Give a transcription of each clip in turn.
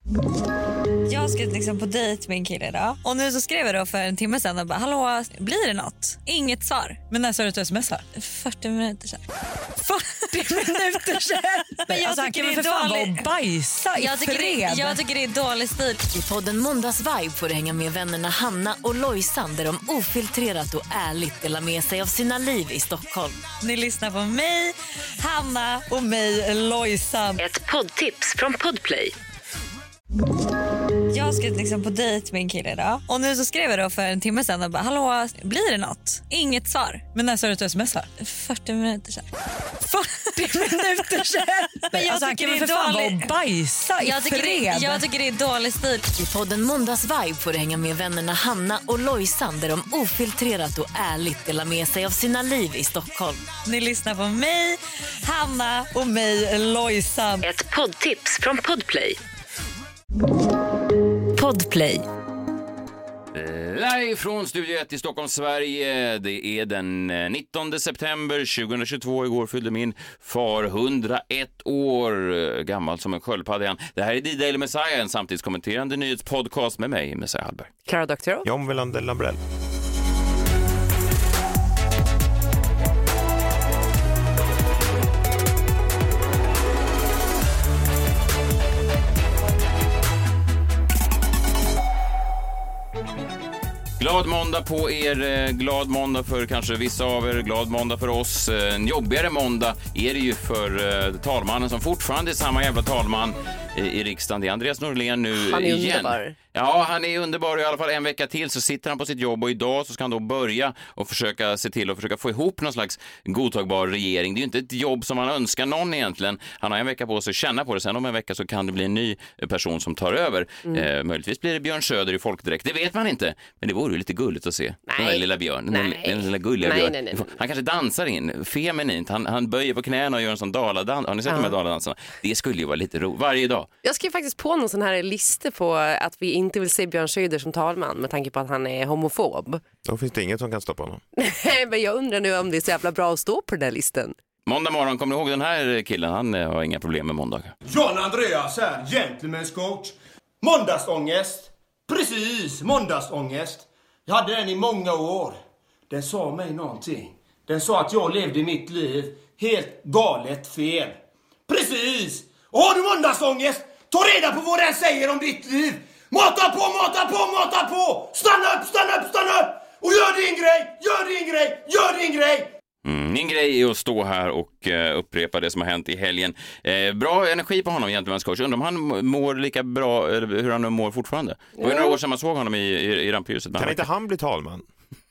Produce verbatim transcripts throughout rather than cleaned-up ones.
Jag ska liksom på dejt med en kille idag. Och nu så skrev jag då för en timme sedan och bara, hallå, blir det något? Inget svar. Men när sa du att du smsar? fyrtio minuter sedan. fyrtio minuter sedan? Men jag alltså, han tycker kan det väl är för fan dålig... vara och bajsa i jag tycker, fred. det, jag tycker det är dålig stil. I podden Måndagsvibe får du hänga med vännerna Hanna och Lojsan där de ofiltrerat och ärligt delar med sig av sina liv i Stockholm. Ni lyssnar på mig, Hanna och mig, Lojsan. Ett poddtips från Podplay. Jag ska liksom på dejt med en kille idag. Och nu så skrev jag då för en timme sedan och bara, hallå, blir det något? Inget svar. Men när sa du att du smsar? fyrtio minuter sedan. fyrtio minuter sedan? Men jag alltså, han tycker kan det väl är för fan vara dålig... och bajsa i jag tycker, fred. det, jag tycker det är dålig stil. I podden Måndagsvibe får du hänga med vännerna Hanna och Lojsan där de ofiltrerat och ärligt delar med sig av sina liv i Stockholm. Ni lyssnar på mig, Hanna och mig, Lojsan. Ett poddtips från Podplay. Podplay. Live från Studio ett i Stockholm, Sverige. Det är den nittonde september tjugohundratjugotvå. Igår fyllde min far hundraett år, gammal som en sköldpadda. Det här är D-Daily Messiah, en samtidskommenterande nyhetspodcast med mig, Messiah Hallberg. Clara Doktorow. John Welander Lambrell. Glad måndag på er, glad måndag för kanske vissa av er, glad måndag för oss. En jobbigare måndag är det ju för talmannen som fortfarande är samma jävla talman i riksdagen. Det är Andreas Norlén nu han är igen. Underbar. Ja, han är underbar. I alla fall en vecka till så sitter han på sitt jobb och idag så ska han då börja och försöka se till att försöka få ihop någon slags godtagbar regering. Det är ju inte ett jobb som man önskar någon egentligen. Han har en vecka på sig att känna på det. Sen om en vecka så kan det bli en ny person som tar över. Mm. Eh, möjligtvis blir det Björn Söder i folkdräkt. Det vet man inte. Men det vore ju lite gulligt att se. Nej. Den där lilla Björn. Den, den lilla gulliga nej, Björn. Nej, nej, nej. Han kanske dansar in feminint. Han, han böjer på knäna och gör en sån daladans. Har ni sett ja. de här daladansarna? Det skulle ju vara lite ro varje dag. Jag skrev faktiskt på någon sån här lista på att vi inte vill se Björn Söder som talman med tanke på att han är homofob. Då finns det inget som kan stoppa honom. Men jag undrar nu om det är så jävla bra att stå på den här listan. Måndag morgon, kommer ni ihåg den här killen? Han har inga problem med måndagar. John Andreas här, gentleman's coach. Måndagsångest. Precis, måndagsångest. Jag hade den i många år. Den sa mig någonting. Den sa att jag levde mitt liv helt galet fel. Precis! Och har du måndagsångest? Ta reda på vad den säger om ditt liv. Mata på, mata på, mata på! Stanna upp, stanna upp, stanna upp! Och gör din grej, gör din grej, gör din grej! Mm, min grej är att stå här och uh, upprepa det som har hänt i helgen. Eh, bra energi på honom, gentleman's coach. Undrar om han mår lika bra, eller hur han mår fortfarande. Det var ju några år sedan man såg honom i, i, i rampljuset. Kan inte han bli talman?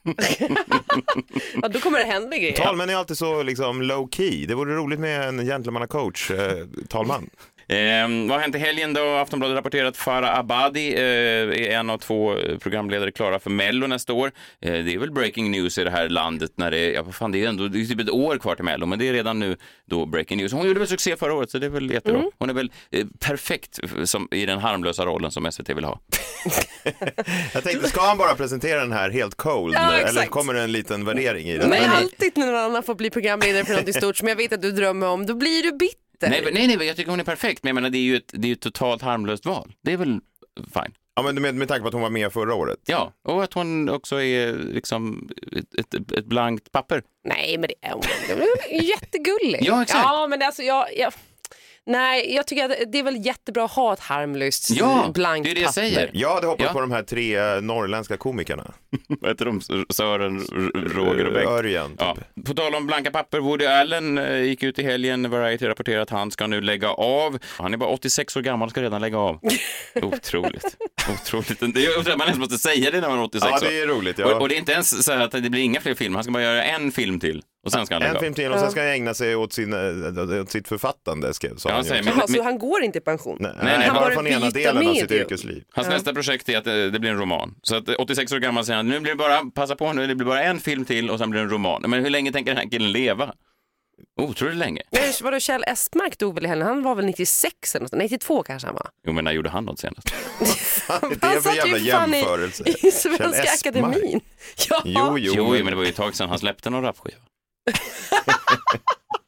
Ja, då kommer det hända grejer. Talman är alltid så liksom low key. Det vore roligt med en gentlemannacoach, eh, talman. Eh, vad har hänt i helgen då? Aftonbladet rapporterat att Farah Abadi eh, är en av två programledare klara för Mello nästa år. Eh, det är väl breaking news i det här landet när det är, ja, fan, det är ändå det är typ ett år kvar till Mello, men det är redan nu då breaking news. Hon gjorde väl succé förra året så det är väl jättebra. Mm. Hon är väl eh, perfekt som, i den harmlösa rollen som S V T vill ha. Jag tänkte, ska han bara presentera den här helt cold? Ja, eller kommer det en liten värdering i den? Men alltid när någon annan får bli programledare för något stort som jag vet att du drömmer om, då blir du bitter. Nej, nej, nej, jag tycker hon är perfekt. Men jag menar, det är ju ett, det är ju ett totalt harmlöst val. Det är väl fine. Ja, men med, med tanke på att hon var med förra året. Ja, och att hon också är liksom ett, ett, ett blankt papper. Nej, men det är, det är jättegulligt. Ja, exakt. Ja, men alltså, jag... jag... Nej, jag tycker att det är väl jättebra att ha ett harmlöst ja, blankt det är det jag papper. säger. Jag hade hoppats ja. på de här tre norrländska komikerna. Vad heter de? Sören, Roger och Bäck. Örjan, typ. Ja. På tal om blanka papper, Woody Allen eh, gick ut i helgen. Variety rapporterar att han ska nu lägga av. Han är bara åttiosex år gammal och ska redan lägga av. Otroligt. Otroligt. Det är, man ens måste säga det när man är åttiosex år. Ja, det är roligt. Ja. Och, och det är inte ens så att det blir inga fler filmer. Han ska bara göra en film till. Och sen ska han lägga en av. film till och sen ska han ägna sig åt, sin, åt sitt författande. Ska, ja, han säger, men, men, alltså, han går inte i pension. Nej, nej, han bara från ena delen av sitt yrkesliv. Hans ja. nästa projekt är att det, det blir en roman. Så att åttiosex år gammal säger han, nu blir det bara, passa på nu, det blir bara en film till och sen blir det en roman. Men hur länge tänker den här killen leva? Otroligt länge. Men var det Kjell Estmark dog väl i helgen? Han var väl nittiosex eller något? nittiotvå kanske han var. Jo, men när gjorde han något senast? Det är för jävla jämförelse. I, i Svenska Akademin. Ja. Jo, jo, jo, men det var ju ett tag sedan han släppte någon rapskiva.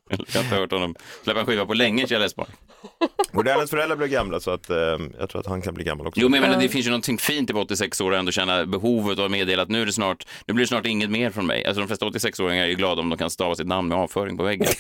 Jag har inte hört honom släppa en skiva på länge, Kjell Esborn. Woody Allens föräldrar blev gamla så att eh, jag tror att han kan bli gammal också. Jo, men jag menar, det finns ju någonting fint i åttiosex år och ändå känna behovet av att meddela att nu är det snart, nu blir det snart inget mer från mig. Alltså de flesta åttiosex-åringar är ju glada om de kan stava sitt namn med avföring på väggen.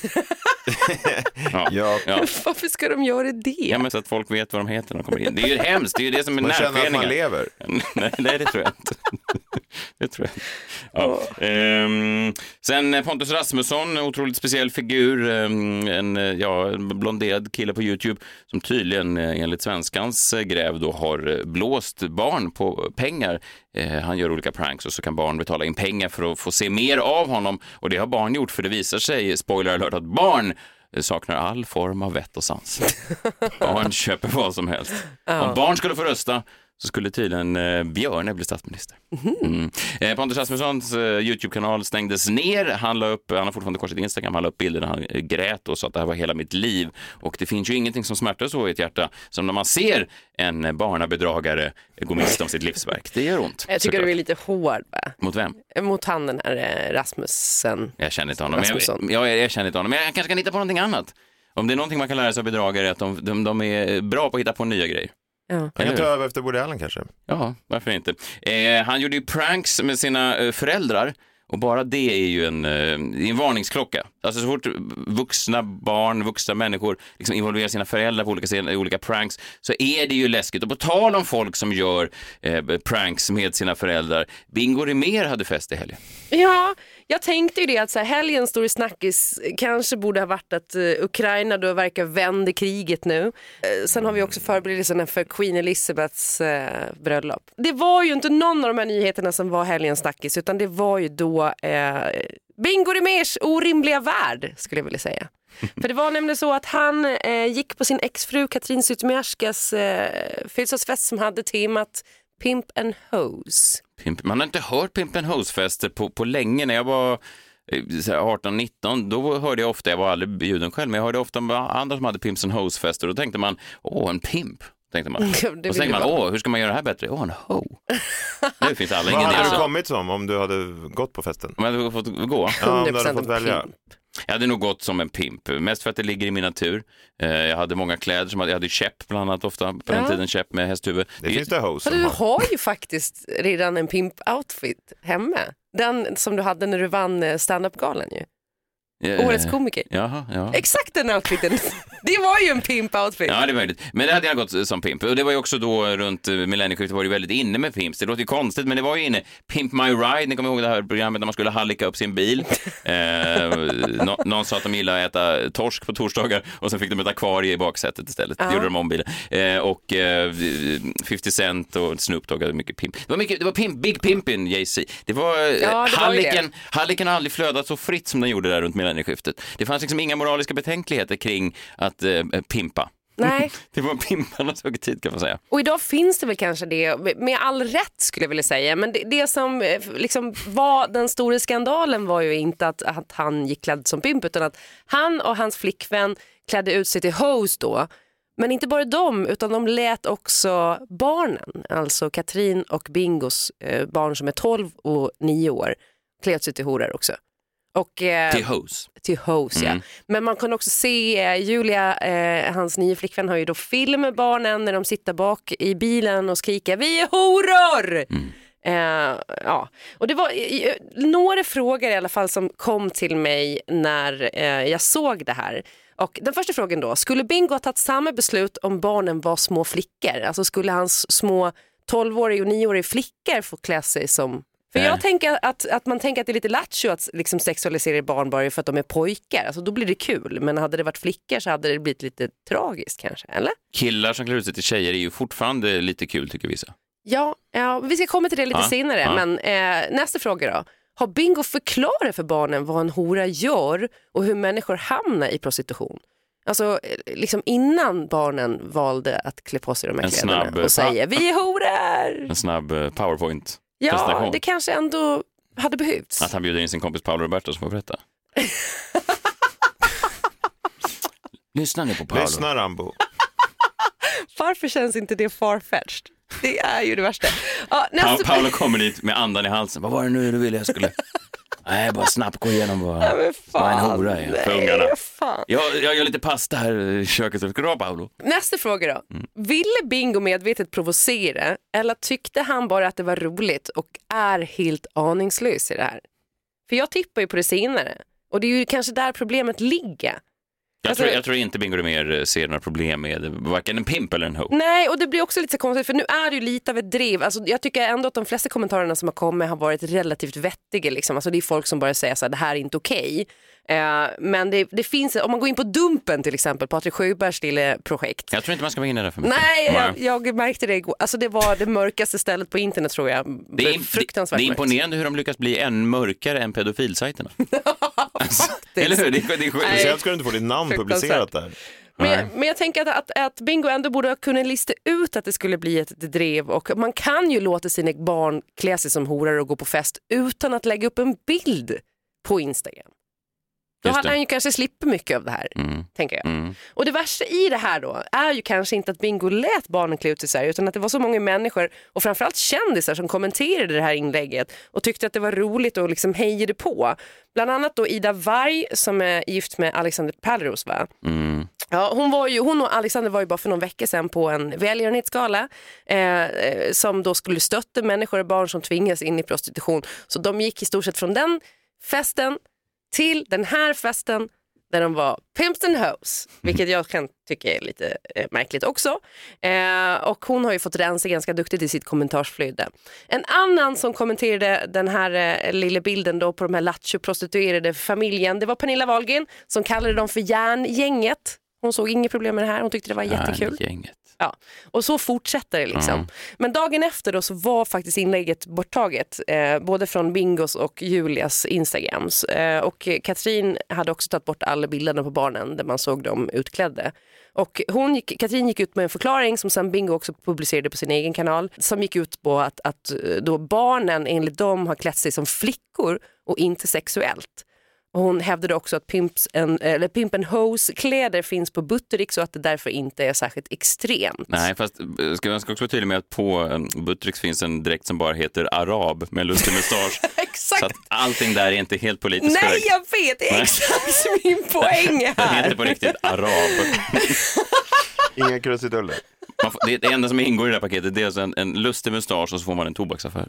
Ja. Ja. Ja. Varför ska de göra det? Ja, men så att folk vet vad de heter när de kommer in. Det är ju hemskt, det är ju det som är Man känner att man närföreningar. lever. nej, nej, det tror jag inte. Det tror jag inte. Ja. Ehm, sen Pontus Rasmusson, otroligt speciell figur. Ehm, en, ja, en blonderad kille på YouTube som tydligen enligt Svenskans gräv då har blåst barn på pengar. Ehm, han gör olika pranks och så kan barn betala in pengar för att få se mer av honom. Och det har barn gjort, för det visar sig, spoiler alert, att barn saknar all form av vett och sans. Barn köper vad som helst. Om barn skulle få rösta så skulle tydligen eh, Björne bli statsminister. Mm. Eh, Pontus Rasmussons eh, YouTube-kanal stängdes ner. Han la upp, han har fortfarande kvar sitt Instagram, han la upp bilder där han eh, grät och sa att det här var hela mitt liv. Och det finns ju ingenting som smärtar så i ett hjärta som när man ser en barnabedragare gå miste om sitt livsverk. Det gör ont. Jag tycker såklart. du är lite hård, va? Mot vem? Mot han, den här eh, Rasmussen. Jag känner inte honom. Rasmusson. Jag, jag, jag känner inte honom. Men jag kanske kan hitta på någonting annat. Om det är någonting man kan lära sig av bedragare är att de, de, de är bra på att hitta på nya grejer. Ja. Han kan ta över efter Woody Allen kanske. Ja, varför inte? Eh, han gjorde ju pranks med sina eh, föräldrar. Och bara det är ju en, eh, en varningsklocka. Alltså så fort vuxna barn, vuxna människor liksom involverar sina föräldrar på olika, olika pranks så är det ju läskigt. Och på tal om folk som gör eh, pranks med sina föräldrar. Bingo Rimér hade fest i helgen. Ja, jag tänkte ju det att så här, helgen stor i snackis kanske borde ha varit att uh, Ukraina då verkar vända kriget nu. Uh, sen har vi också förberedelserna för Queen Elizabeths uh, bröllop. Det var ju inte någon av de här nyheterna som var helgens snackis, utan det var ju då uh, Bingo Rimérs orimliga värld, skulle jag vilja säga. För det var nämligen så att han uh, gick på sin exfru Katrin Zytomierskas uh, födelsedagsfest som hade temat Pimp and Hose. Pimp. Man har inte hört Pimp and Hose-fester på, på länge. När jag var arton nitton, då hörde jag ofta, jag var aldrig bjuden själv, men jag hörde ofta andra som hade Pimps and Hose-fester. Då tänkte man, åh, en pimp. Tänkte man. Och så tänkte man, åh, hur ska man göra det här bättre? Åh, en ho. Nu finns alla Vad ingen hade idé. du kommit som om du hade gått på festen? Om jag hade fått gå. Ja, om du hade fått välja. Pimp. Jag hade nog gått som en pimp, mest för att det ligger i min natur. Jag hade många kläder, som jag hade käpp bland annat ofta, på den Ja. tiden käpp med hästhuvud. Det finns det hose Men som du har. har ju faktiskt redan en pimp-outfit hemma. Den som du hade när du vann stand-up-galan ju. Eh, Årets komiker. Jaha, ja. Exakt den outfiten. Det var ju en pimp-outfit. Ja, det är möjligt. Men det hade jag gått som pimp. Och det var ju också då runt millennieskiftet var det väldigt inne med pimps. Det låter ju konstigt, men det var ju inne. Pimp My Ride, ni kommer ihåg det här programmet när man skulle hallika upp sin bil. Eh, nå- någon sa att de gillade att äta torsk på torsdagar och sen fick de ett akvarie i baksätet istället. Det Ja. gjorde de om bilen. Eh, och eh, femtio Cent och Snoop Dogg hade mycket pimp. Det var mycket, det var pimp, Big Pimpin, Jay-Z. Det var, eh, det var ju halliken, halliken har aldrig flödat så fritt som den gjorde där runt millennieskiftet. Det fanns liksom inga moraliska betänkligheter kring att eh, pimpa. Nej. Det var pimparnas högtid, kan man säga. Och idag finns det väl kanske det, med all rätt skulle jag vilja säga. Men det, det som eh, liksom var den stora skandalen var ju inte att, att han gick klädd som pimp, utan att han och hans flickvän klädde ut sig till hose då. Men inte bara dem, utan de lät också barnen, alltså Katrin och Bingos eh, barn som är tolv och nio år, klä ut sig till horor också. Och, eh, Till hose. till hose, Mm. ja. Men man kan också se eh, Julia, eh, hans nya flickvän, har ju då film med barnen när de sitter bak i bilen och skriker vi är horor! Mm. Eh, ja. Och det var eh, några frågor i alla fall som kom till mig när eh, jag såg det här. Och den första frågan då, skulle Bingo ha tagit samma beslut om barnen var små flickor? Alltså skulle hans små tolvåriga och nioåriga flickor få klä sig som... För Nej. jag tänker att, att man tänker att det är lite lattjo att liksom sexualisera barn bara för att de är pojkar. Alltså då blir det kul. Men hade det varit flickor så hade det blivit lite tragiskt kanske, eller? Killar som klär ut sig till tjejer är ju fortfarande lite kul, tycker vissa. Ja, ja vi ska komma till det lite Ja, senare. ja. Men eh, nästa fråga då. Har Bingo förklarat för barnen vad en hora gör och hur människor hamnar i prostitution? Alltså eh, liksom innan barnen valde att klä på sig de här En kläderna snabb, eh, och säga vi är horor! En snabb eh, powerpoint. Ja, prestation. det kanske ändå hade behövts. Att han bjuder in sin kompis Paolo Roberto som får berätta. Lyssna nu på Paolo. Lyssna Rambo. Varför känns inte det farfetched? Det är ju det värsta. Ja, Pa- nästa... Paolo kommer dit med andan i halsen. Vad var det nu du ville jag skulle... Nej, bara snabbt gå igenom vad, Ja, men vad en fan, hora är för nej, ungarna. fan. Jag, jag gör lite pasta här i köket. Ska du ha, Paolo? Nästa fråga då. Mm. Ville Bingo medvetet provocera eller tyckte han bara att det var roligt och är helt aningslös i det här? För jag tippar ju på det senare. Och det är ju kanske där problemet ligger. Jag, Alltså, tror, jag tror inte Bingo Rimér ser några problem med varken en pimp eller en ho. Nej, och det blir också lite så konstigt för nu är det ju lite av ett drev. Alltså, jag tycker ändå att de flesta kommentarerna som har kommit har varit relativt vettiga. Liksom. Alltså, det är folk som bara säger så här, det här är inte okej. Eh, men det, det finns, om man går in på Dumpen till exempel, Patrik Sjöbergs lilla projekt. Jag tror inte man ska vara inne där för mycket. Nej, jag, jag märkte det igår. Alltså det var det mörkaste stället på internet tror jag. Det är, fruktansvärt det är mörkt. imponerande hur de lyckas bli än mörkare än pedofilsajterna. Alltså, eller hur? Det är, det är sjukt. Nej. Sen ska du inte få ditt namn publicerat där. Men jag, men jag tänker att, att, att Bingo ändå borde kunna lista ut att det skulle bli ett drev och man kan ju låta sina barn klä sig som horor och gå på fest utan att lägga upp en bild på Instagram. Då Just hade det. han ju kanske slipper mycket av det här, Mm. tänker jag. Mm. Och det värsta i det här då är ju kanske inte att Bingo lät barnen klä ut sig så här, utan att det var så många människor och framförallt kändisar som kommenterade det här inlägget och tyckte att det var roligt och liksom hejade på. Bland annat då Ida Warg som är gift med Alexander Pärleros, va? Mm. Ja, hon, var ju, hon och Alexander var ju bara för någon vecka sedan på en välgörenhetsgala eh, som då skulle stötta människor och barn som tvingas in i prostitution. Så de gick i stort sett från den festen till den här festen där de var pimps and hoes, vilket jag kan tycka är lite eh, märkligt också. Eh, och hon har ju fått rensa ganska duktigt i sitt kommentarsflöde. En annan som kommenterade den här eh, lilla bilden då på de här lattjo-prostituerade familjen, det var Pernilla Wahlgren som kallade dem för järngänget. Hon såg inget problem med det här, hon tyckte det var jättekul. Gänget. Ja, och så fortsätter det liksom. Mm. Men dagen efter då så var faktiskt inlägget borttaget, eh, både från Bingos och Julias Instagrams. Eh, och Katrin hade också tagit bort alla bilderna på barnen där man såg dem utklädda. Och hon gick, Katrin gick ut med en förklaring som sen Bingo också publicerade på sin egen kanal, som gick ut på att, att då barnen enligt dem har klätt sig som flickor och inte sexuellt. Och hon hävdade också att pimps and, eller pimp and hose kläder finns på Buttericks och att det därför inte är särskilt extremt. Nej, fast ska jag ska också vara tydlig med att på um, Buttericks finns en dräkt som bara heter arab med lustig mustasch. Exakt. Så att allting där är inte helt politiskt Nej, korrekt. jag vet, det är Nej. exakt min poäng Den här. heter på riktigt arab. Inga krusiduller. Man får, det, det enda som ingår i det här paketet det är alltså en, en lustig mustasch och så får man en tobaksaffär.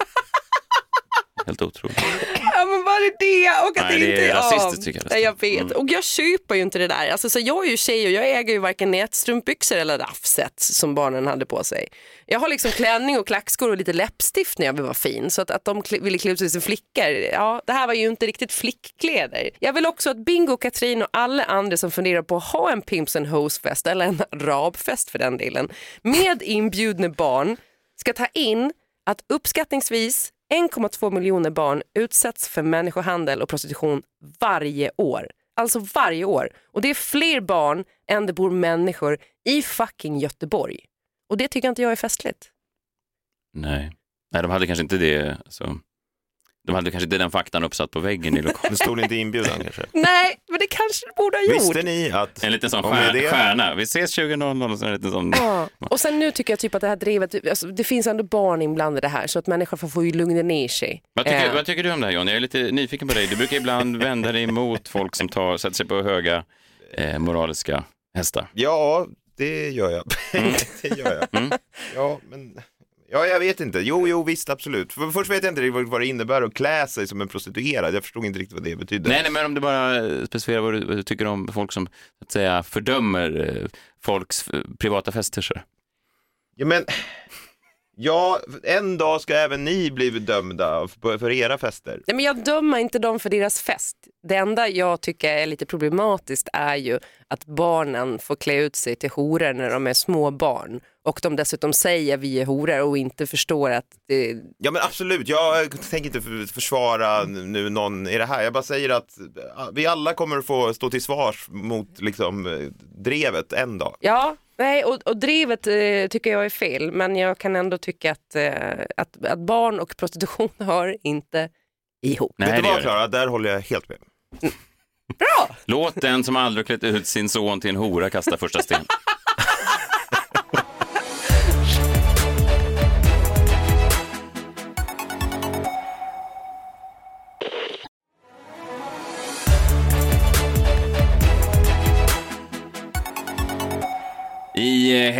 Helt otroligt. Ja, men var det det? Och att Nej, det det inte är ja. rasistiskt, tycker jag. Nej, jag vet. Mm. Och jag köper ju inte det där. Alltså, så jag är ju tjej och jag äger ju varken nätstrumpbyxor eller raffset som barnen hade på sig. Jag har liksom klänning och klackskor och lite läppstift när jag vill vara fin. Så att, att de ville klä ut sig som flickor, ja, det här var ju inte riktigt flickkläder. Jag vill också att Bingo, Katrin och alla andra som funderar på att ha en pimps and hose-fest eller en arabfest för den delen med inbjudna barn ska ta in att uppskattningsvis en komma två miljoner barn utsätts för människohandel och prostitution varje år. Alltså varje år. Och det är fler barn än det bor människor i fucking Göteborg. Och det tycker inte jag är festligt. Nej. Nej, de hade kanske inte det. Alltså, de hade kanske inte den faktan uppsatt på väggen i lokalen. Det stod inte inbjudan kanske. Nej, men det kanske det borde ha gjort. Visste ni att... En liten sån Om det är stjärna. det- stjärna. Vi ses tjugo noll noll och så en liten sån... Ja. Och sen nu tycker jag typ att det här drevet, alltså, det finns ändå barn inblandade här så att människor får, får ju lugna ner sig. Vad tycker, Eh. vad tycker du om det här, John? Jag är lite nyfiken på dig. Du brukar ibland vända dig emot folk som tar, sätter sig på höga eh, moraliska hästar. Ja, det gör jag. det gör jag. Mm. Ja, men... Ja, jag vet inte. Jo, jo, visst, absolut. För först vet jag inte riktigt vad det innebär att klä sig som en prostituerad. Jag förstod inte riktigt vad det betyder. Nej, nej, men om du bara specificerar vad du, vad du tycker om folk som så att säga, fördömer eh, folks eh, privata fester. Så. Ja, men... Ja, en dag ska även ni bli dömda för för era fester. Nej, men jag dömer inte dem för deras fest. Det enda jag tycker är lite problematiskt är ju att barnen får klä ut sig till horor när de är små barn. Och de dessutom säger vi är horor och inte förstår att det... Ja, men absolut. Jag tänker inte för- försvara nu någon i det här. Jag bara säger att vi alla kommer att få stå till svars mot liksom eh, drevet en dag. Ja, nej, och, och drivet eh, tycker jag är fel. Men jag kan ändå tycka att, eh, att, att barn och prostitution hör inte ihop. Nej, Vet du det vad, gör det. Klara? Där håller jag helt med. Bra! Låt den som aldrig klätt ut sin son till en hora kasta första sten.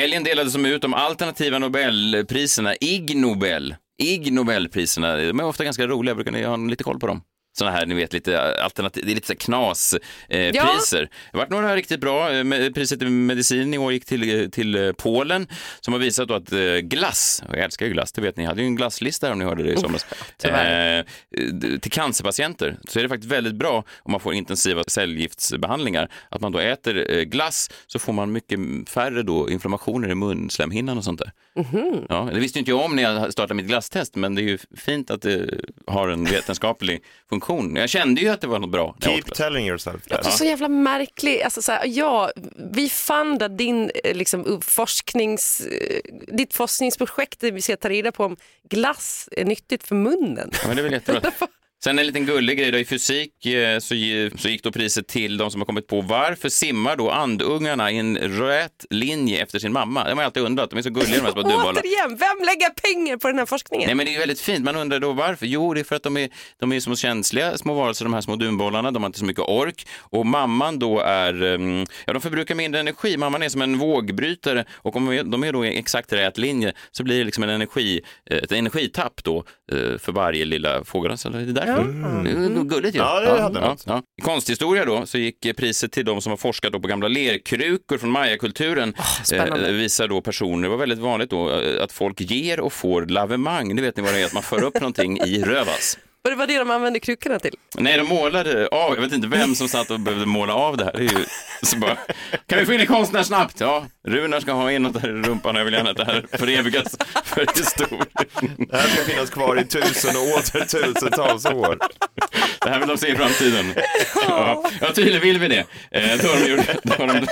helgen delades de ut de alternativa Nobelpriserna, Ig Nobel. Ig Nobelpriserna, de är ofta ganska roliga, brukar ni ha lite koll på dem? Såna här, ni vet, lite alternativ, det är lite så knas eh, Ja. priser. Det har varit några riktigt bra. Priset i medicin i år gick till, till Polen som har visat då att eh, glass, och jag älskar ju glass, det vet ni, jag hade ju en glasslista om ni hörde det i somras. eh, till cancerpatienter så är det faktiskt väldigt bra om man får intensiva cellgiftsbehandlingar. Att man då äter eh, glass så får man mycket färre då inflammationer i munslemhinnan och sånt där. Mm-hmm. Ja, det visste inte jag om när jag startade mitt glasstest, men det är ju fint att det har en vetenskaplig funktion. Jag kände ju att det var något bra. Keep telling yourself that. Det är så jävla märklig. Alltså, så här, ja, vi fundar din liksom, forsknings, ditt forskningsprojekt där vi ska ta reda på om glass är nyttigt för munnen. Ja, men det är väl jättebra. Sen en liten gullig grej då, i fysik så, så gick då priset till de som har kommit på varför simmar då andungarna i en rät linje efter sin mamma. Det har man alltid undrat, de är så gulliga de här små dumbollar. Återigen, vem lägger pengar på den här forskningen? Nej, men det är väldigt fint, man undrar då varför. Jo, det är för att de är, de är små känsliga små varelser, de här små dumbollarna, de har inte så mycket ork. Och mamman då är, ja, de förbrukar mindre energi. Mamman är som en vågbrytare och om de är då i exakt rät linje så blir det liksom en energi, ett energitapp då för varje lilla fågel. Så det är därför. Mm. Det är nog gulligt ju. Ja, det hade ja, ja. I konsthistoria då så gick priset till de som har forskat då på gamla lerkrukor från mayakulturen. Oh, eh, visar då personer, det var väldigt vanligt då att folk ger och får lavemang. Det vet ni vad det är, att man för upp någonting i rövas. Och det var det de använde krukorna till? Nej, de målade av, jag vet inte vem som satt och behövde måla av det här. Det är ju, så bara, kan vi få in en konstnär snabbt? Ja, Runar ska ha in något där i rumpan. Jag vill gärna att det här förevigas för historien. Det här ska finnas kvar i tusen och åter tusentals år. Det här vill de se i framtiden. Ja, ja tydligen vill vi det. Eh, då, har de gjort, då, har de,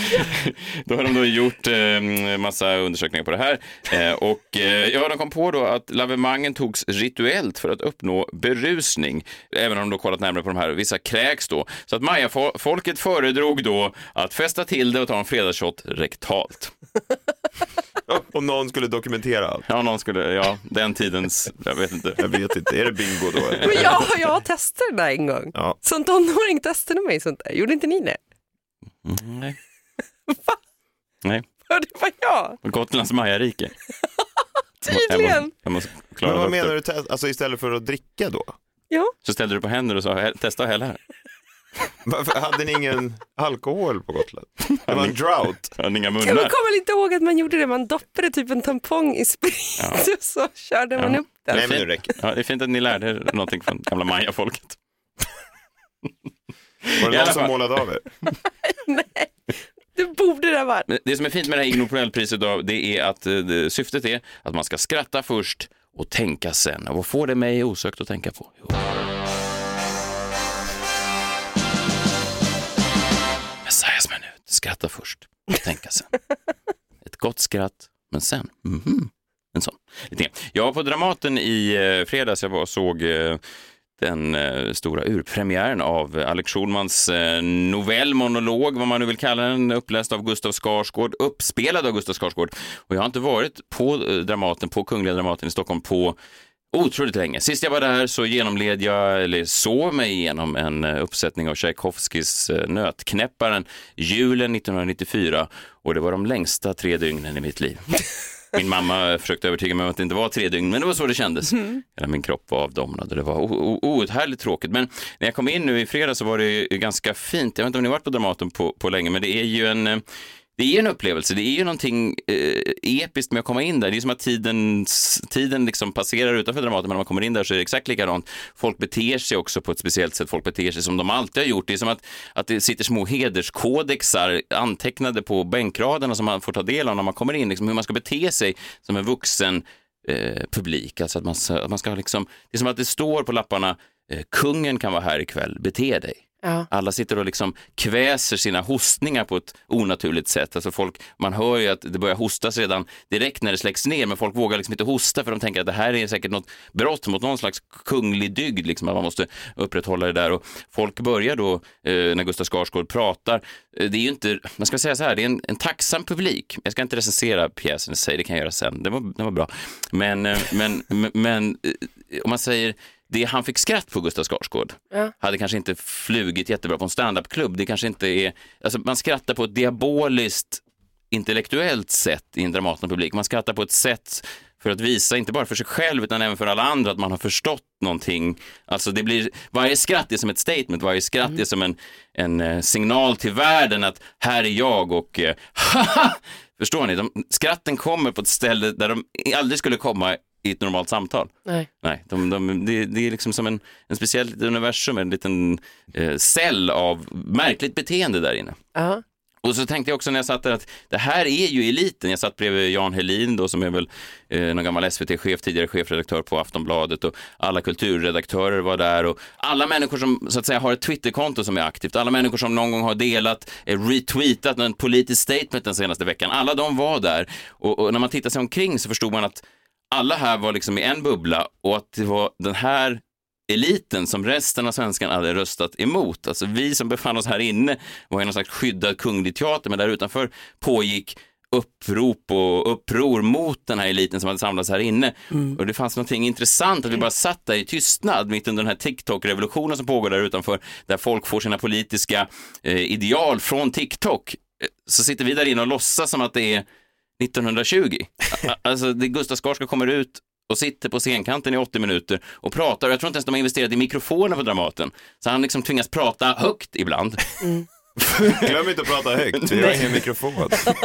då har de då gjort eh, massa undersökningar på det här. Eh, och eh, ja, de kom på då att lavemangen togs rituellt för att uppnå berusning. Även om de då kollat närmare på de här, vissa kräks då. Så att Maya-folket föredrog då att fästa till det och ta en fredagsshot rektalt. Och någon skulle dokumentera allt. Ja, någon skulle, ja, den tidens, jag vet inte. Jag vet inte, är det bingo då? Eller? Men jag, jag har testat det där en gång. Ja. Som tonåring testade mig sånt där. Gjorde inte ni det? Mm, nej. Va? Nej. Ja, det var jag. Gotlands Majarike. Tydligen. Jag måste klara Men vad doktor. menar du, te- alltså istället för att dricka då? Ja. Så ställde du på händer och sa, testa hälla här. Varför hade ni ingen alkohol på Gotland? Det var en drought. Jag hade inga Jag munnar. kommer inte ihåg att man gjorde det. Man doppade typ en tampong i sprit Ja. och så körde man Ja. upp den. Nej, men nu räcker. Ja, det är fint att ni lärde er någonting från gamla Maya-folket. Var det I alla någon som fall. målade av er? Nej, det borde det ha varit. Men det som är fint med det här Ig Nobelpriset då, det är att eh, det, syftet är att man ska skratta först och tänka sen. Och vad får det mig osökt att tänka på? Jo. Messiahs minut. Skratta först och tänka sen. Ett gott skratt, men sen. Mhm. En sån. Lite. Jag var på Dramaten i eh, fredags. Jag var och såg eh, den eh, stora urpremiären av Alex Schulmans eh, novellmonolog, vad man nu vill kalla den, uppläst av Gustav Skarsgård, uppspelad av Gustav Skarsgård. Och jag har inte varit på eh, Dramaten, på Kungliga Dramaten i Stockholm på otroligt länge. Sist jag var där så genomled jag, eller såg mig igenom en uh, uppsättning av Tchaikovskys uh, Nötknäpparen julen nittonhundranittiofyra och det var de längsta tre dygnen i mitt liv. Min mamma försökte övertyga mig om att det inte var tre dygn, men det var så det kändes. Mm. Hela min kropp var avdomnad och det var outhärdligt tråkigt. Men när jag kom in nu i fredag så var det ganska fint. Jag vet inte om ni har varit på Dramaten på, på länge, men det är ju en... Det är en upplevelse, det är ju någonting eh, episkt med att komma in där. Det är som att tiden, tiden liksom passerar utanför Dramaten, men när man kommer in där så är det exakt likadant. Folk beter sig också på ett speciellt sätt, folk beter sig som de alltid har gjort. Det är som att, att det sitter små hederskodexar antecknade på bänkraderna som man får ta del av när man kommer in. Liksom hur man ska bete sig som en vuxen eh, publik. Alltså att man, att man ska liksom, det är som att det står på lapparna, eh, kungen kan vara här ikväll, bete dig. Ja. Alla sitter och liksom kväser sina hostningar på ett onaturligt sätt. Alltså folk, man hör ju att det börjar hostas redan direkt när det släcks ner, men folk vågar liksom inte hosta för de tänker att det här är säkert något brott mot någon slags kunglig dygd, liksom, att man måste upprätthålla det där. Och folk börjar då, eh, när Gustav Skarsgård pratar, eh, det är ju inte, man ska säga så här, det är en, en tacksam publik. Jag ska inte recensera pjäsen i sig, det kan jag göra sen, det var, det var bra. Men, eh, men, men, men eh, om man säger det han fick skratt på Gustav Skarsgård ja. hade kanske inte flugit jättebra på en stand-up-klubb. Det kanske inte är... Alltså man skrattar på ett diaboliskt intellektuellt sätt i en Dramaten-publik. Man skrattar på ett sätt för att visa, inte bara för sig själv utan även för alla andra, att man har förstått någonting. Alltså det blir, varje skratt är som ett statement, varje skratt mm. är som en, en eh, signal till världen att här är jag och eh, haha! Förstår ni? De, skratten kommer på ett ställe där de aldrig skulle komma i ett normalt samtal. Nej. Nej, de, de, det, det är liksom som en, en speciell universum, en liten eh, cell av märkligt beteende där inne. Uh-huh. Och så tänkte jag också när jag satt där att det här är ju eliten. Jag satt bredvid Jan Helin då, som är väl eh, någon gammal S V T-chef, tidigare chefredaktör på Aftonbladet, och alla kulturredaktörer var där och alla människor som så att säga har ett Twitterkonto som är aktivt, alla människor som någon gång har delat, eh, retweetat en politisk statement den senaste veckan, alla de var där och, och när man tittar sig omkring så förstod man att alla här var liksom i en bubbla och att det var den här eliten som resten av svenskarna hade röstat emot. Alltså vi som befann oss här inne var i någon slags skyddad kunglig teater, men där utanför pågick upprop och uppror mot den här eliten som hade samlats här inne. Mm. Och det fanns någonting intressant att vi bara satt där i tystnad mitt under den här TikTok-revolutionen som pågår där utanför, där folk får sina politiska eh, ideal från TikTok. Så sitter vi där inne och låtsas som att det är nittonhundratjugo. Alltså det Gustaf Skarsgård kommer ut och sitter på scenkanten i åttio minuter och pratar. Jag tror inte ens de har investerat i mikrofoner på Dramaten. Så han liksom tvingas prata högt ibland. Mm. Glöm inte att prata högt, vi har ingen mikrofon.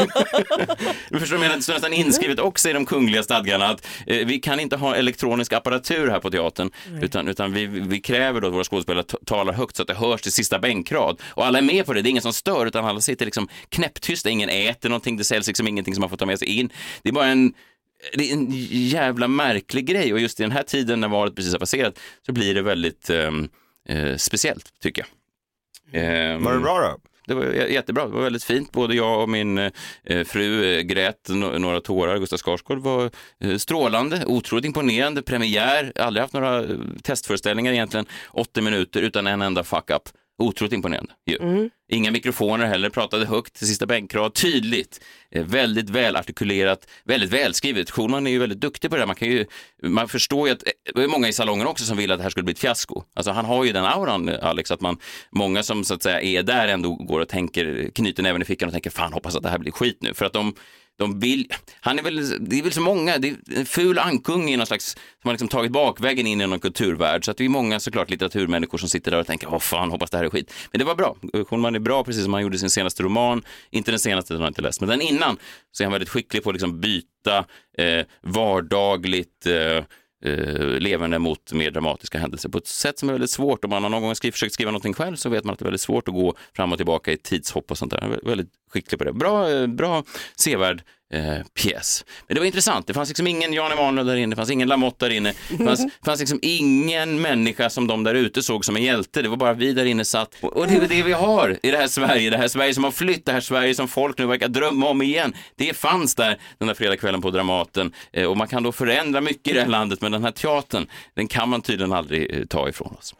Du förstår, jag menar, det är nästan inskrivet också i de kungliga stadgarna att eh, vi kan inte ha elektronisk apparatur här på teatern, utan, utan vi, vi kräver då att våra skådespelare t- talar högt så att det hörs till sista bänkrad. Och alla är med på det, det är ingen som stör, utan alla sitter liksom knäpptysta, ingen äter någonting, det säljs liksom ingenting som man får ta med sig in. Det är bara en Det är en jävla märklig grej, och just i den här tiden när valet precis har passerat så blir det väldigt um, uh, speciellt, tycker jag. Um, var det bra då? Det var jättebra, det var väldigt fint. Både jag och min uh, fru uh, grät no- några tårar. Gustaf Skarsgård var uh, strålande, otroligt imponerande, premiär, aldrig haft några uh, testföreställningar egentligen, åttio minuter utan en enda fuck-up. Otroligt imponerande. Mm. Inga mikrofoner heller, pratade högt till sista bänkrad, tydligt, eh, väldigt välartikulerat, väldigt välskrivet. Schulman är ju väldigt duktig på det här. Man, kan ju, man förstår ju att det är många i salongen också som vill att det här skulle bli ett fiasko. Alltså han har ju den auran, Alex, att man, många som så att säga är där ändå går och tänker, knyter näven i fickan och tänker fan, hoppas att det här blir skit nu. För att de De vill, han är väl, det är väl så många, det är en ful ankung i någon slags, som har liksom tagit bakvägen in i någon kulturvärld, så att det är många såklart litteraturmänniskor som sitter där och tänker, åh fan, hoppas det här är skit. Men det var bra, Schulman är bra, precis som han gjorde sin senaste roman, inte den senaste, den har jag inte läst, men den innan, så är han väldigt skicklig på att liksom byta eh, vardagligt eh, Uh, levande mot mer dramatiska händelser på ett sätt som är väldigt svårt. Om man har någon gång skrivit, försökt skriva någonting själv så vet man att det är väldigt svårt att gå fram och tillbaka i tidshopp och sånt där. Vä- väldigt skicklig på det. Bra, uh, bra sevärd uh, pjäs. Men det var intressant. Det fanns liksom ingen Jan Emanuel där inne, det fanns ingen Lamotte där inne. Det fanns, fanns liksom ingen människa som de där ute såg som en hjälte. Det var bara vi där inne satt. Och, och det är det vi har i det här Sverige. Det här Sverige som har flytt, det här Sverige som folk nu verkar drömma om igen. Det fanns där den där fredagskvällen på Dramaten. Uh, och man kan då förändra mycket i det här landet, men den här teatern, den kan man tydligen aldrig uh, ta ifrån oss.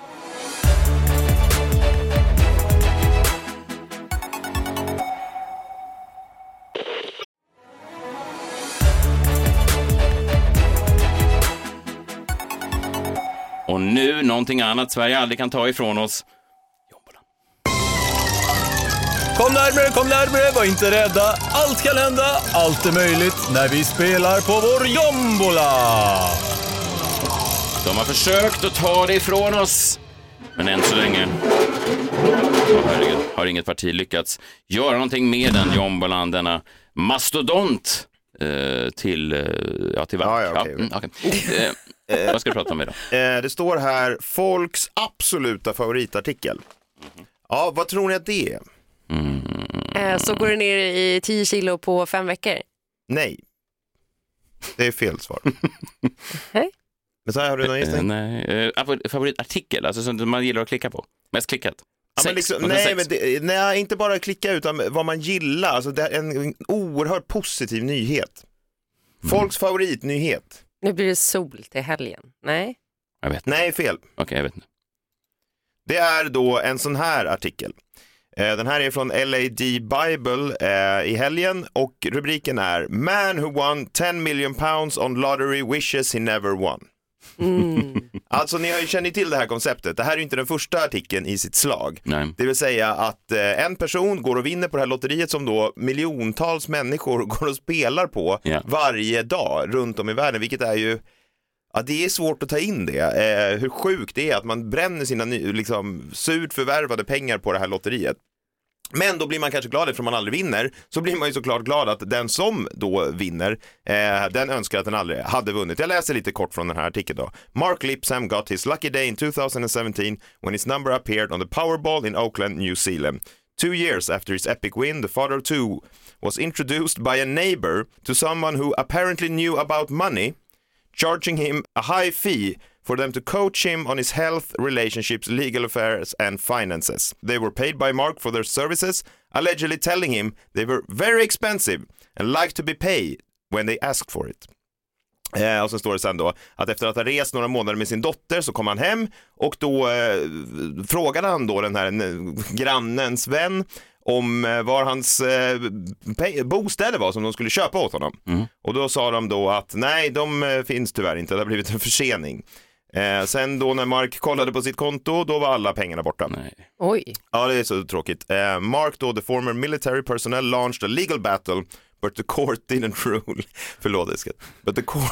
Och nu någonting annat Sverige aldrig kan ta ifrån oss. Jombola. Kom närmare, kom närmare, var inte rädda. Allt kan hända, allt är möjligt när vi spelar på vår jombola. De har försökt att ta det ifrån oss, men än så länge oh, herregud, har inget parti lyckats göra någonting med den jombolan, denna mastodont eh, till, eh, ja, till ja, ja, okay. ja, mm, okay. eh, Vad ska du prata om idag? Eh, det står här, folks absoluta favoritartikel. Mm. Ja, vad tror ni att det är? Mm. Eh, så går det ner i tio kilo på fem veckor? Nej. Det är fel svar. Hej. Men så här, har du någon gissning? Eh, nej, eh, favoritartikel, alltså som man gillar att klicka på. Mest klickat. Ja, men liksom, nej, men det, nej, inte bara klicka utan vad man gillar. Alltså, det är en, en oerhört positiv nyhet. Folks mm. favoritnyhet. Nu blir det sol till helgen. Nej. Jag vet. Nej, fel. Okej, okay, jag vet inte. Det är då en sån här artikel. Den här är från L A D Bible eh, i helgen och rubriken är Man who won ten million pounds on lottery wishes he never won. Mm. Alltså ni har ju känner till det här konceptet. Det här är ju inte den första artikeln i sitt slag. Nej. Det vill säga att eh, en person går och vinner på det här lotteriet som då miljontals människor går och spelar på yeah. varje dag runt om i världen, vilket är ju, ja, det är svårt att ta in det. Eh, hur sjukt det är att man bränner sina liksom, surt förvärvade pengar på det här lotteriet. Men då blir man kanske glad eftersom man aldrig vinner. Så blir man ju såklart glad att den som då vinner eh, den önskar att den aldrig hade vunnit. Jag läser lite kort från den här artikeln då. Mark Lipsam got his lucky day in twenty seventeen when his number appeared on the Powerball in Auckland, New Zealand. Two years after his epic win, the father of two was introduced by a neighbor to someone who apparently knew about money, charging him a high fee for them to coach him on his health, relationships, legal affairs and finances. They were paid by Mark for their services, allegedly telling him they were very expensive and like to be paid when they asked for it. Eh, och så står det sen då att efter att ha rest några månader med sin dotter så kom han hem och då eh, frågade han då den här grannens vän om eh, var hans eh, bostäder var som de skulle köpa åt honom. Mm. Och då sa de då att nej, de eh, finns tyvärr inte, det har blivit en försening. Eh, sen då när Mark kollade på sitt konto, då var alla pengarna borta. Nej. Oj. Ja, det är så tråkigt. Eh, Mark då, the former military personnel, launched a legal battle, but the court didn't rule. Förlåt, det ska... But the court...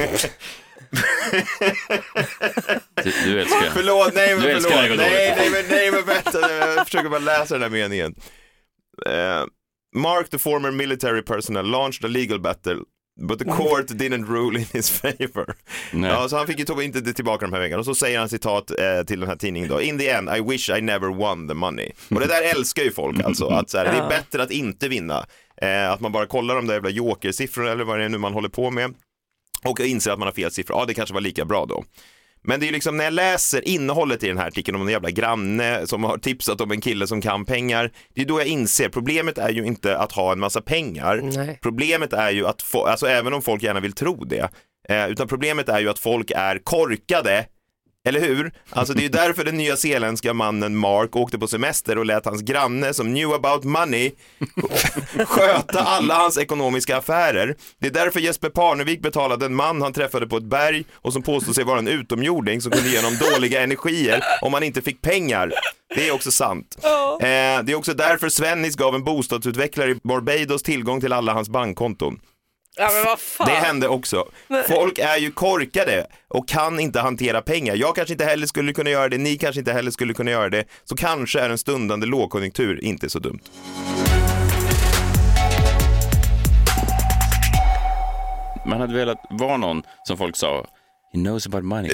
du, du älskar. Förlåt, nej men du förlåt. Nej, nej, nej men nej men vänta, jag försöker bara läsa den här meningen. Eh, Mark, the former military personnel, launched a legal battle, but the court didn't rule in his favor. Ja, så han fick ju ta inte tillbaka de här pengarna. Och så säger han citat eh, till den här tidningen då: In the end, I wish I never won the money. Och det där älskar ju folk alltså. Att så här, det är bättre att inte vinna. Eh, att man bara kollar de där jävla jokersiffrorna eller vad det är nu man håller på med. Och inser att man har fel siffror. Ja, det kanske var lika bra då. Men det är ju liksom när jag läser innehållet i den här artikeln om en jävla granne som har tipsat om en kille som kan pengar, det är då jag inser, problemet är ju inte att ha en massa pengar. Nej. Problemet är ju att, få, alltså även om folk gärna vill tro det, eh, utan problemet är ju att folk är korkade. Eller hur? Alltså det är ju därför den nya zeeländska mannen Mark åkte på semester och lät hans granne som knew about money sköta alla hans ekonomiska affärer. Det är därför Jesper Parnevik betalade en man han träffade på ett berg och som påstod sig vara en utomjording som kunde ge honom dåliga energier om han inte fick pengar. Det är också sant. Oh. Eh, det är också därför Svennis gav en bostadsutvecklare i Barbados tillgång till alla hans bankkonton. Ja, men vad fan? Det hände också. Folk är ju korkade och kan inte hantera pengar. Jag kanske inte heller skulle kunna göra det. Ni kanske inte heller skulle kunna göra det. Så kanske är en stundande lågkonjunktur inte så dumt. Man hade velat vara någon som folk sa, he knows about money.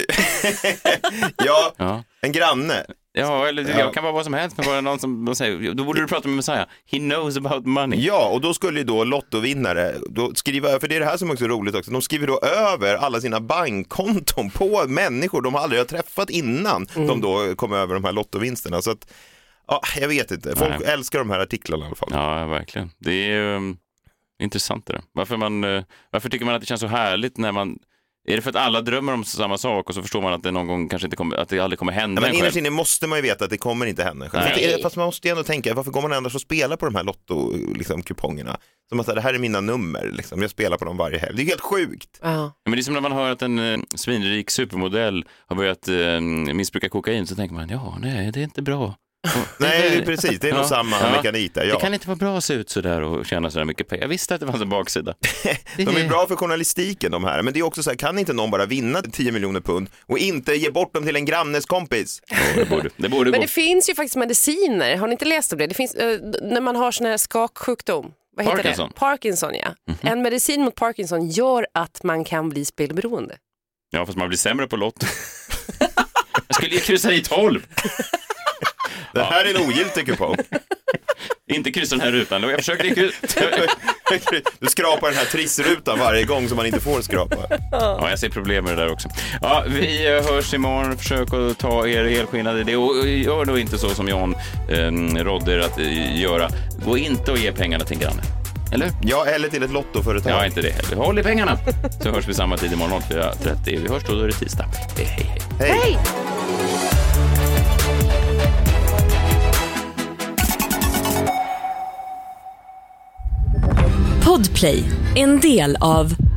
ja, ja, en granne. Ja, eller ja. Jag kan vara vad som helst, men bara någon som säger, då borde du prata med Messiah. He knows about money. Ja, och då skulle ju då lottovinnare då skriva, för det är det här som också är roligt också, de skriver då över alla sina bankkonton på människor de aldrig har träffat innan mm. de då kom över de här lottovinsterna. Så att, ja, jag vet inte. Folk Nej. älskar de här artiklarna i alla fall. Ja, verkligen. Det är um, intressant det. Varför, man, uh, varför tycker man att det känns så härligt när man... Är det för att alla drömmer om samma sak och så förstår man att det någon gång kanske inte kommer, att det aldrig kommer hända? Ja, men innerst inne måste man ju veta att det kommer inte hända. Fast, fast man måste ju ändå tänka, varför går man annars och spelar på de här lotto-kupongerna? Liksom, som att det här är mina nummer, liksom. Jag spelar på dem varje helg. Det är helt sjukt. Uh-huh. Ja, men det är som när man hör att en eh, svinrik supermodell har börjat eh, missbruka kokain, så tänker man, ja, nej, det är inte bra. Nej, det är precis. Det är nog ja, samma ja. mekanik där. Ja. Det kan inte vara bra att se ut så där och tjäna så där mycket pengar. Jag visste att det fanns en baksida. De är bra för journalistiken de här. Men det är också så här, kan inte någon bara vinna tio miljoner pund och inte ge bort dem till en grannes kompis? Ja, det borde, det borde Men gå. det finns ju faktiskt mediciner. Har ni inte läst om det? Det finns, uh, när man har sån här skaksjukdom. Vad heter Parkinson. det? Parkinson, ja. Mm-hmm. En medicin mot Parkinson gör att man kan bli spelberoende. Ja, fast man blir sämre på lott. Jag skulle ju kryssa i tolv. Det här är en ogiltig kupong. Inte kryssa den här rutan. Jag försökte kryssa. Du skrapar den här trissrutan varje gång som man inte får skrapa. Ja, jag ser problem med det där också. Ja, vi hörs imorgon. Försök att ta er helskinnade det. Och gör då inte så som Jan eh, rådde att eh, göra. Gå inte och ge pengarna till grannen. Eller? Ja, eller till ett lottoföretag. Ja, inte det heller. Håll i pengarna. Så hörs vi samma tid imorgon fyra trettio. Vi hörs då, då är det tisdag. Hej, hej, hej. Hej! Hej. Podplay, en del av